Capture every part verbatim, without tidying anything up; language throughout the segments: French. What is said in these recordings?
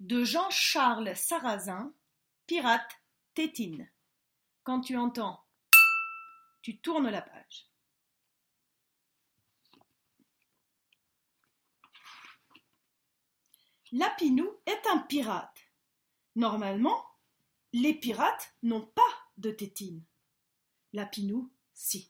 de Jean-Charles Sarrazin, pirate tétine. Quand tu entends, tu tournes la page. Lapinou est un pirate. Normalement, les pirates n'ont pas de tétine. Lapinou, si.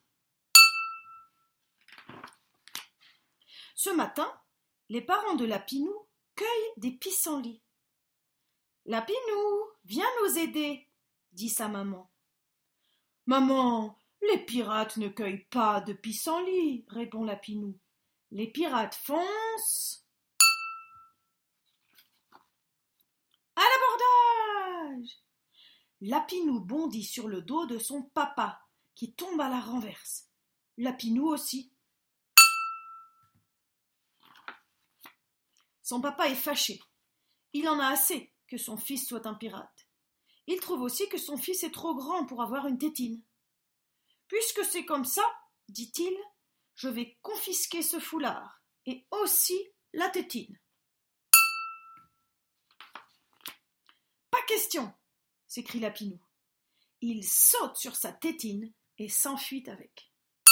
Ce matin, les parents de Lapinou cueillent des pissenlits. Lapinou, viens nous aider, dit sa maman. Maman, les pirates ne cueillent pas de pissenlits, répond Lapinou. Les pirates foncent à l'abordage. Lapinou bondit sur le dos de son papa, qui tombe à la renverse. Lapinou aussi. Son papa est fâché. Il en a assez que son fils soit un pirate. Il trouve aussi que son fils est trop grand pour avoir une tétine. Puisque c'est comme ça, dit-il, je vais confisquer ce foulard et aussi la tétine. Pas question, s'écrie Lapinou. Il saute sur sa tétine et s'enfuit avec.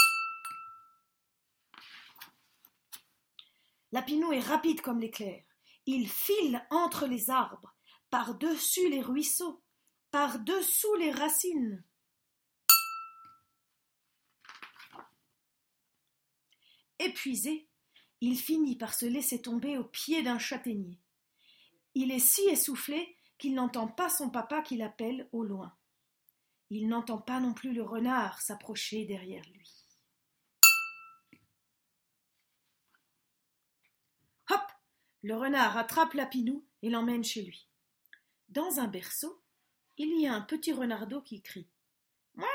Lapinou est rapide comme l'éclair. Il file entre les arbres, par-dessus les ruisseaux, par-dessous les racines. Épuisé, il finit par se laisser tomber au pied d'un châtaignier. Il est si essoufflé qu'il n'entend pas son papa qui l'appelle au loin. Il n'entend pas non plus le renard s'approcher derrière lui. Hop! Le renard attrape Lapinou et l'emmène chez lui. Dans un berceau, il y a un petit renardeau qui crie. Mouah!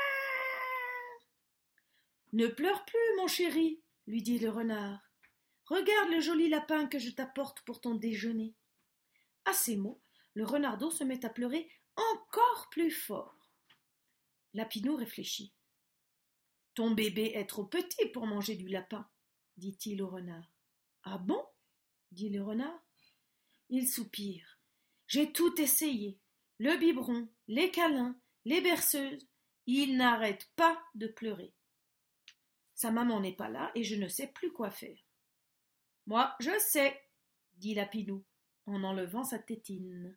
Ne pleure plus, mon chéri, lui dit le renard. Regarde le joli lapin que je t'apporte pour ton déjeuner. À ces mots, le renardeau se met à pleurer encore plus fort. Lapinou réfléchit. Ton bébé est trop petit pour manger du lapin, dit-il au renard. Ah bon? Dit le renard. Il soupire. J'ai tout essayé. Le biberon, les câlins, les berceuses. Il n'arrête pas de pleurer. Sa maman n'est pas là et je ne sais plus quoi faire. Moi, je sais, dit Lapinou, en enlevant sa tétine.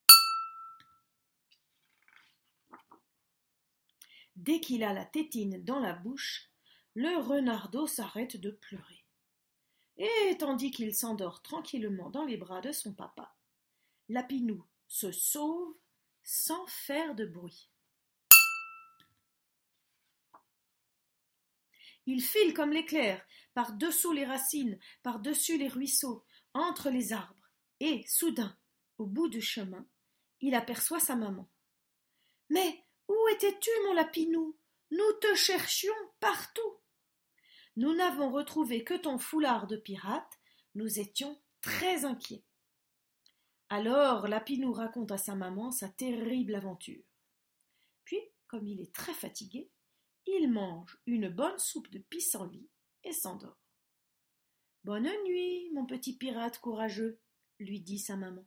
Dès qu'il a la tétine dans la bouche, le renardeau s'arrête de pleurer. Et tandis qu'il s'endort tranquillement dans les bras de son papa, Lapinou se sauve sans faire de bruit. Il file comme l'éclair, par-dessous les racines, par-dessus les ruisseaux, entre les arbres, et, soudain, au bout du chemin, il aperçoit sa maman. « Mais où étais-tu, mon Lapinou? Nous te cherchions partout. Nous n'avons retrouvé que ton foulard de pirate, nous étions très inquiets. » Alors Lapinou raconte à sa maman sa terrible aventure. Puis, comme il est très fatigué, il mange une bonne soupe de pissenlit et s'endort. « Bonne nuit, mon petit pirate courageux, » lui dit sa maman.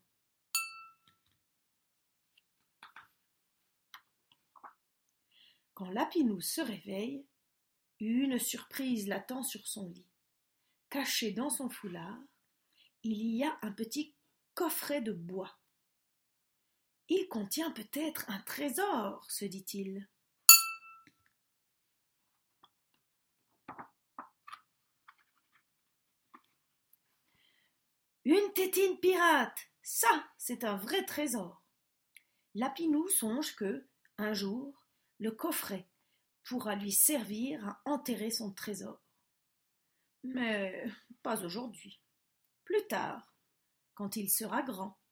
Quand Lapinou se réveille, une surprise l'attend sur son lit. Caché dans son foulard, il y a un petit coffret de bois. Il contient peut-être un trésor, se dit-il. Une tétine pirate, ça, c'est un vrai trésor. Lapinou songe que, un jour, le coffret pourra lui servir à enterrer son trésor. Mais pas aujourd'hui. Plus tard, quand il sera grand.